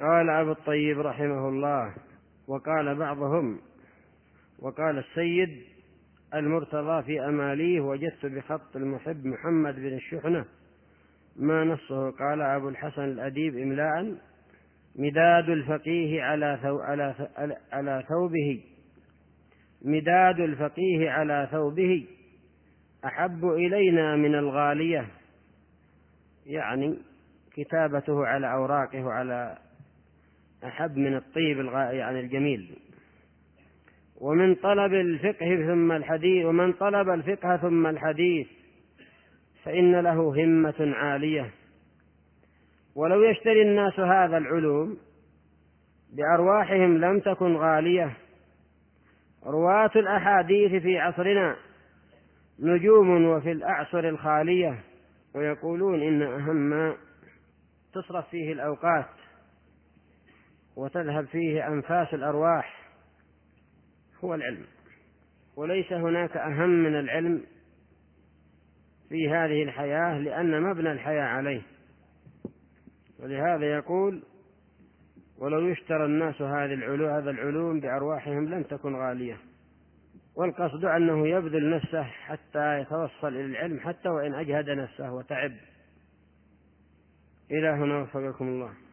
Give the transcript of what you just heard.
قال أبو الطيب رحمه الله: وقال بعضهم: وقال السيد المرتضى في أماليه: وجدت بخط المحب محمد بن الشحنة ما نصه. قال أبو الحسن الأديب إملاء: مداد الفقيه على ثوبه، مداد الفقيه على ثوبه أحب إلينا من الغالية، يعني كتابته على أوراقه على أحب من الطيب يعني الجميل. ومن طلب الفقه ثم الحديث فإن له همة عالية. ولو يشتري الناس هذا العلوم بأرواحهم لم تكن غالية. رواة الأحاديث في عصرنا نجوم وفي الأعصر الخالية، ويقولون إن أهم ما تصرف فيه الأوقات وتذهب فيه أنفاس الأرواح هو العلم، وليس هناك أهم من العلم في هذه الحياة، لأن مبنى الحياة عليه. ولهذا يقول: ولو يشترى الناس هذا العلوم بأرواحهم لن تكن غالية. والقصد أنه يبذل نفسه حتى يتوصل إلى العلم، حتى وإن أجهد نفسه وتعب. إلى هنا وفقكم الله.